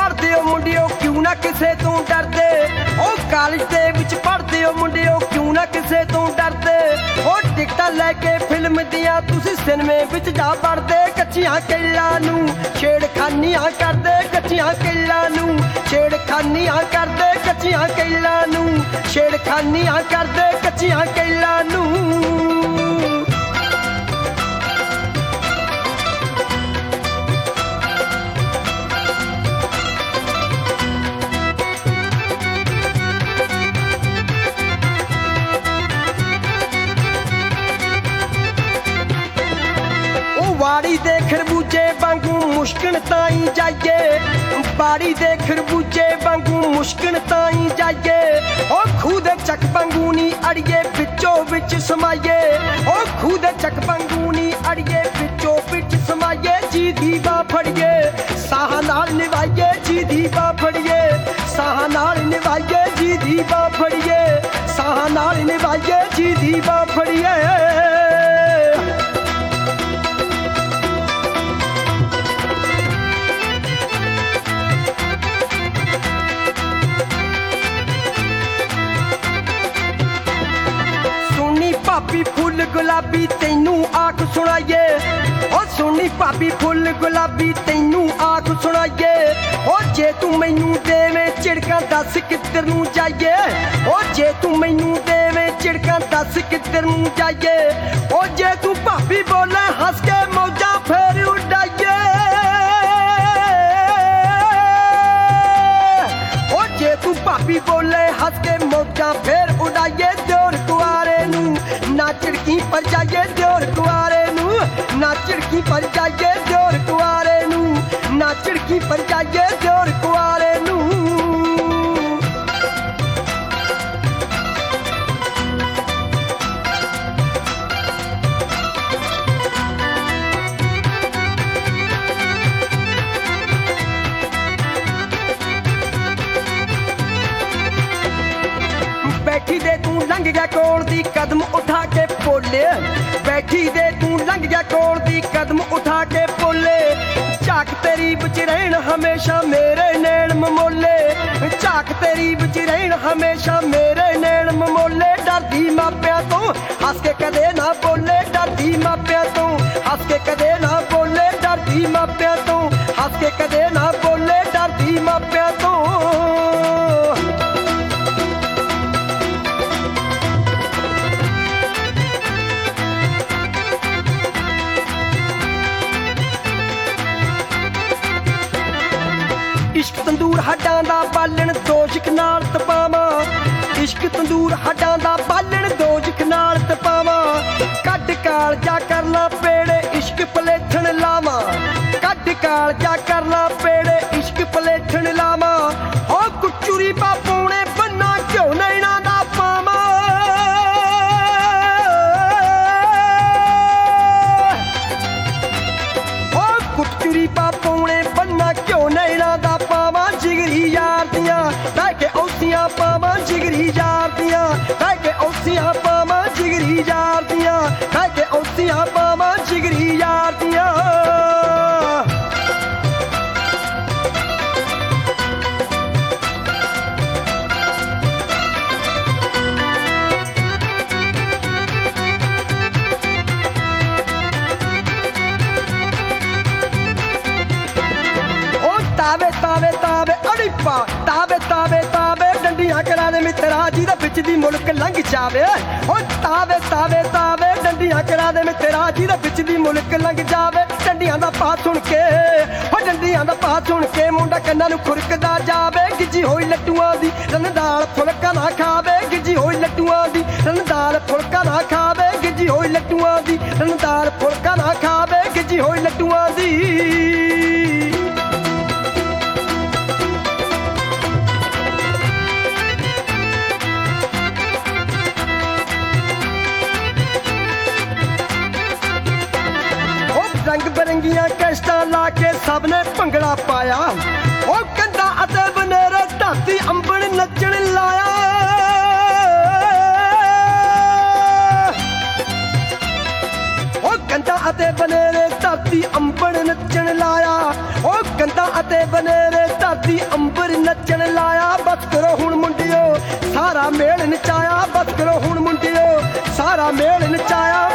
पढ़दे हो मुंडियो क्यों ना किसे तू डरदे ओ कॉलेज दे विच पढ़दे हो मुंडियो क्यों ना किसे तू डरदे ओ टिकटां लैके फिल्म दियां तुसीं सिनेमे विच जा वड़दे कच्चियां कैलां नूं छेड़खानियां करदे कच्चियां कैलां नूं छेड़खानियां करदे कच्चियां कैलां नूं छेड़खानियां करदे कच्चियां कैलां नूं बाड़ी दे खरबूजे वांगू मुश्किल ताई जाइए बाड़ी दे खरबूजे वांगू मुश्किल ताई जाइए ओ खूह दे चक वांगू नी अड़िए विचों विच समाइए ओ खूह दे चक वांगू नी अड़िए विचों विच समाइए जी दी बां फड़िए साह नाल निभाइए जी दी बां फड़िए साह नाल निभाइए जी दी बां फड़िए साह नाल निभाइए जी दी बां फड़िए भाभी फुल गुलाबी तैनू आख सुनाइए ओ सोनी भाभी फुल गुलाबी तैनू आख सुनाइए ओ जे तू मैनू देवे झिड़कां दस किधर नूं जाइए ओ जे तू मैनू देवे झिड़कां दस किधर नूं जाइए ओ जे तू भाभी बोले हंस के मौजां फेर उड़ाइए ओ जे तू भाभी बोले हंस के मौजां फेर उड़ाइए जोर कुआरे नूं ना झिड़की पर जाइए जोर कुआरे नूं ना झिड़की पर जाइए जोर कुआरे नूं ना झिड़की पर जाइए जोर कुआरे नूं बैठी दे तू लंघ गया कोल दी कदम उठा के बोले बैठी दे तू लंघ गया कोल दी कदम उठा के बोले झाक तेरी विच रहन हमेशा मेरे नैन ममोले झाक तेरी विच रहन हमेशा मेरे नैन ममोले डरदी मापियां तो हंस के कदे ना बोले डरदी मापियां तो हंस के कदे ना बोले डरदी मापियां तो हंस के कदे ना बोले डरदी मापियां तो इश्क तंदूर हड्डां दा बालण दोजिक नाल तपावां इश्क तंदूर हड्डां दा बालण दोजिक नाल तपावां कड्ड कालजा करना पेड़े इश्क पलेठण लावां कड्ड कालजा करना पेड़े इश्क पलेठण लावां ओ कुचुरी पापौणे बन्ना क्यों नैना दा पावां ओ कुचुरी पापौणे बन्ना क्यों नैना दा जिगरी यार दियां के औसियां पावां जिगरी यार दियां के औसियां पावां जिगरी यार दियां के औसियां पावां जिगरी यार दियां तावे तावे तावे अड़ीपा तावे तावे तावे डंडियां करा दे मित्रा जी दा बिच दी मुल्क लंघ जावे ओ तावे तावे तावे डंडियां करा दे मित्रा जी दा बिच दी मुल्क लंघ जावे डंडियां दा पा सुन के ओ डंडियां दा पा सुन के मुंडा कन्नां नूं खुरकदा जावे गिज्जी होई लट्टूआं दी रंदाल फुलका ना खावे गिज्जी होई लट्टूआं दी रंदाल फुलका ना खावे गिज्जी होई लट्टूआं दी रंदाल फुलका ना खावे गिज्जी होई लट्टूआं दी रंग बिरंगियां कैस्टां लाके सबने भंगड़ा पाया ओ कंधा अते बनेरे धाती अंबड़ नचण लाया ओ कंधा ਅਤੇ ਬਨੇਰੇ ਧਰਤੀ ਅੰਬਰ ਨੱਚਣ ਲਾਇਆ ਉਹ ਗੰਦਾ ਅਤੇ ਬਨੇਰੇ ਧਰਤੀ ਅੰਬਰ ਨੱਚਣ ਲਾਇਆ ਬਸ ਕਰੋ ਹੁਣ ਮੁੰਡਿਓ ਸਾਰਾ ਮੇਲ ਨਚਾਇਆ ਬਸ ਕਰੋ ਹੁਣ ਮੁੰਡਿਓ ਸਾਰਾ ਮੇਲ ਨਚਾਇਆ